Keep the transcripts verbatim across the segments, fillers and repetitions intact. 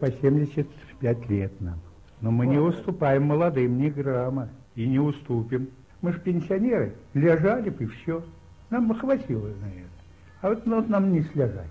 По семьдесят пять лет нам. Но мы не уступаем молодым ни грамма. И не уступим. Мы же пенсионеры. Лежали бы и все. Нам бы хватило на это. А вот, ну, вот нам не слежать.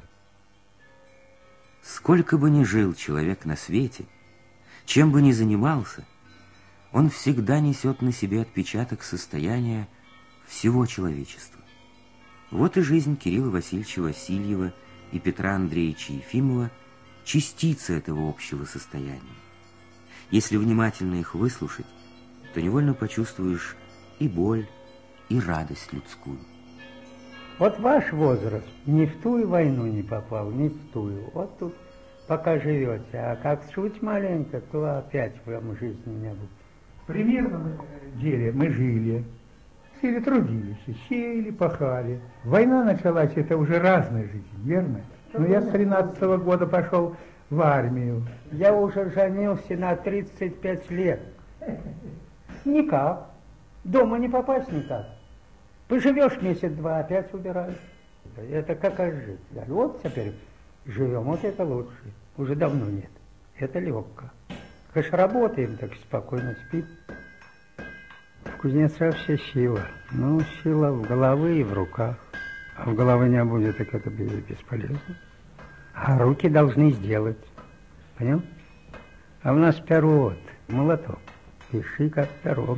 Сколько бы ни жил человек на свете, чем бы ни занимался, он всегда несет на себе отпечаток состояния всего человечества. Вот и жизнь Кирилла Васильевича Васильева и Петра Андреевича Ефимова – частица этого общего состояния. Если внимательно их выслушать, то невольно почувствуешь и боль, и радость людскую. Вот ваш возраст ни в ту войну не попал, ни в тую. Вот тут пока живете, а как чуть маленько, то опять вам жизни не будет. Примерно мы деле мы жили, или трудились, сеяли, пахали. Война началась, это уже разная жизнь, верно? Но я с тринадцатого года пошел в армию. Я уже женился на тридцать пять лет. Никак. Дома не попасть никак. Поживешь месяц-два, опять убираешь. Это какая жизнь. Вот теперь живем, вот это лучше. Уже давно нет. Это легко. Конечно, работаем, так спокойно спим. В кузнеца все сила. Ну, сила в голове и в руках. А в голове не будет, так это бесполезно. А руки должны сделать. Понял? А у нас перо, вот, молоток. Пиши как пером.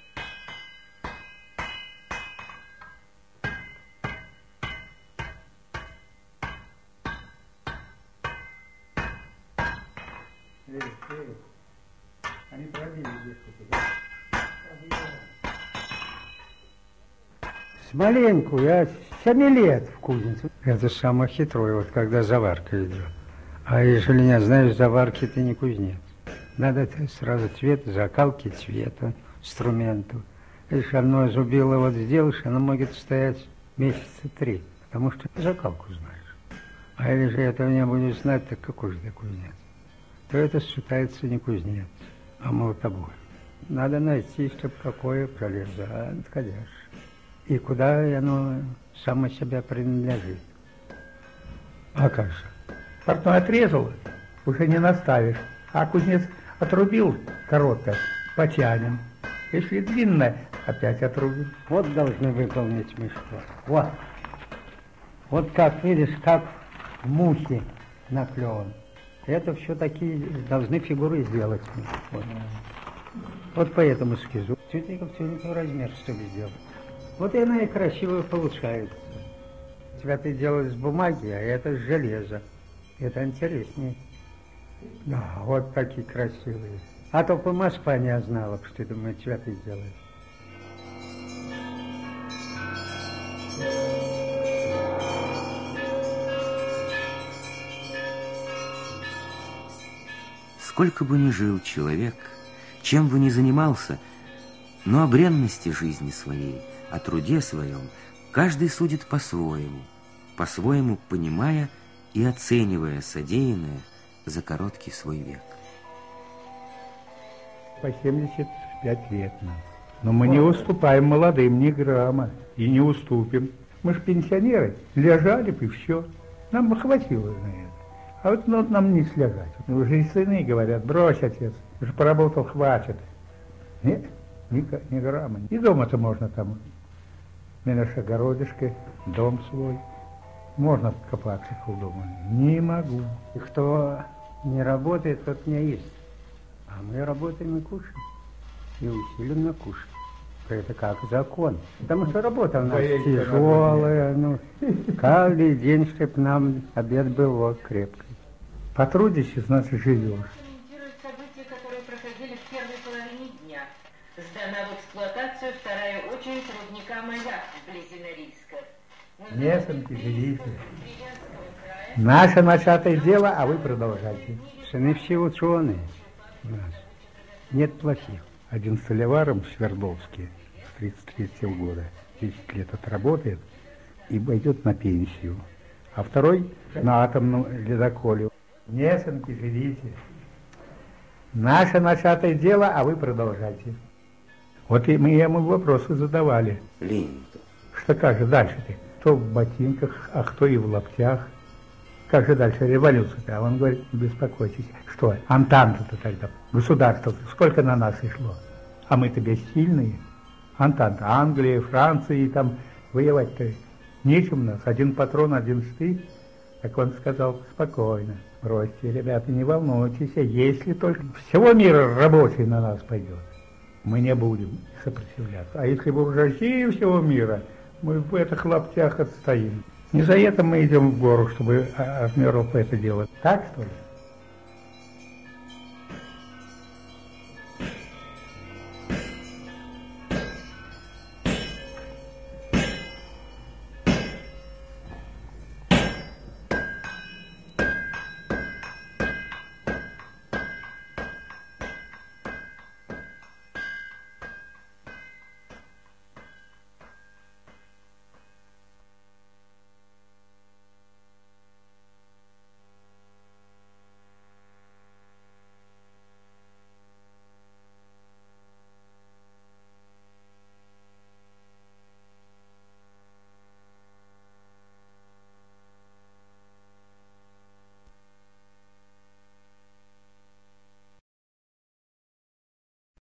Они пробили здесь. Смоленку я семь лет в кузнице. Это самое хитрое, вот когда заварка идет. А если не знаешь заварки, ты не кузнец. Надо сразу цвет, закалки цвета, инструменту. Если одно зубило вот сделаешь, оно может стоять месяца три, потому что закалку знаешь. А если же этого не будешь знать, так какой же ты кузнец? То это считается не кузнец, а молотобой. Надо найти, чтобы какое железо, а отходящее. И куда оно само себя принадлежит. А как же? Портной отрезал, уже не наставишь. А кузнец отрубил коротко, потянем. Если длинное, опять отрубим. Вот должны выполнить мы что. Вот. Вот как, видишь, как мухи наклеван. Это все такие должны фигуры сделать. Вот, вот по этому эскизу. Тютиков, тютиков размер, чтобы сделать. Вот и она и красиво получается. Цветы делают с бумаги, а это с железа. Это интереснее. Да, вот такие красивые. А то по Москва не знала, что это мы цветы делаем. Сколько бы ни жил человек, чем бы ни занимался, но о бренности жизни своей, о труде своем каждый судит по-своему, по-своему понимая и оценивая содеянное за короткий свой век. По семьдесят пять лет нам. Но мы не уступаем молодым ни грамма. И не уступим. Мы же пенсионеры. Лежали бы и все. Нам бы хватило на это. А вот, ну, вот нам не слежать. Уже и сыны говорят: брось, отец, уже поработал, хватит. Нет, ни, ни грамма. И дома-то можно там. У меня же огородишко, дом свой. Можно копаться дома. Не могу. И кто не работает, тот не ест. А мы работаем и кушаем. И усиленно кушаем. Это как закон. Потому что работа у нас тяжелая. Ну, каждый день, чтобы нам обед был вот крепкий. Потрудишься, значит, живешь. Комментируют события, которые проходили в первой половине дня. Сдана в эксплуатацию вторая очередь рудника «Маяк» вблизи Норильска. Несенки, живите. Наше начатое дело, а вы продолжайте. Сыны все ученые у нас. Нет плохих. Один столеваром в Свердловске с тридцать третьего года десять лет отработает и пойдет на пенсию. А второй на атомном ледоколе. Несенки, живите. Наше начатое дело, а вы продолжайте. Вот и мы ему вопросы задавали. Ленин. Что как же дальше-то? Кто в ботинках, а кто и в лаптях. как же дальше революция-то? А он говорит, не беспокойтесь, что Антанта-то тогда, государство, сколько на нас и шло? А мы-то бессильные. Антанта, Англия, Франция, и там воевать-то нечем у нас, один патрон, один штык. Так он сказал, спокойно, бросьте, ребята, не волнуйтесь, если только всего мира рабочий на нас пойдет, мы не будем сопротивляться. А если буржуазия всего мира, мы в этих лаптях отстоим. Не за это мы идем в гору, чтобы от миров это делать. Так, что ли?